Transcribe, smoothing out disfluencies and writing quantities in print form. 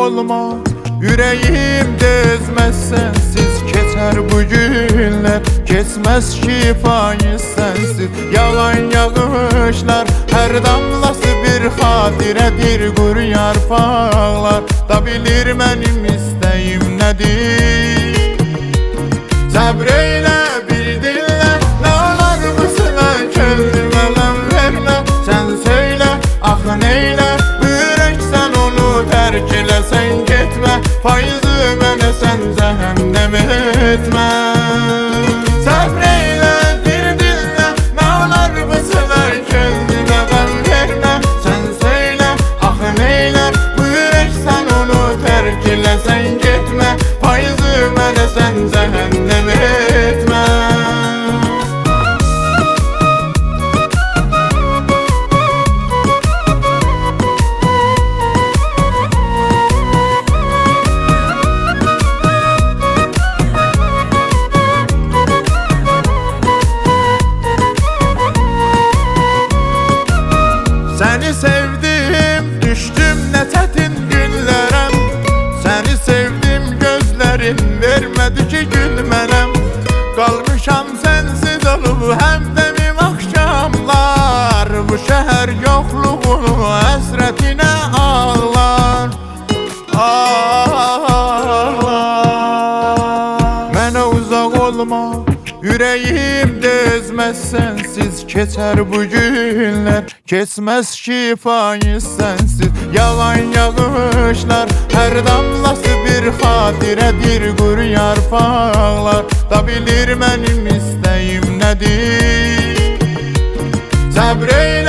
olma, yüreğimde ezmez sensiz. Keçer bu günler, kesmez şifayı sensiz. Yalan yağışlar, her damlası bir hadiredir. Quru yarpaqlar da bilir mənim istəyim nədir. Səbr eylə bir dinlə, nə olar bu sıla könlümə ələm vermə. Sən söylə, axı neylə, ürək sən onu tərk elə. Sən getmə, faizi mənə sən cəhənnəm etmə. Səbr eylə bir dinlə, nə olar bu sıla könlümə ələm vermə. Sən söylə, axı neylə, ürək sən onu tərk elə. Sən getmə, faizi mənə sən cəhənnəm etmə. Səni sevdim, düşdüm nə çətin günlərəm. Səni sevdim, gözlərin vermədi ki gülmərəm. Qalmışam sənsiz olub həmdəmim axşamlar. Bu şəhər yoxluğunu həsrətinə ağlar. Mənə uzaq olma, yüreğimde ezmez sensiz. Keçer bu günler, kesmez şifayı sensiz. Yalan yağışlar, her damlası bir hadiredir. Quru yarpaqlar da bilir mənim istəyim nədir. Səbr eylə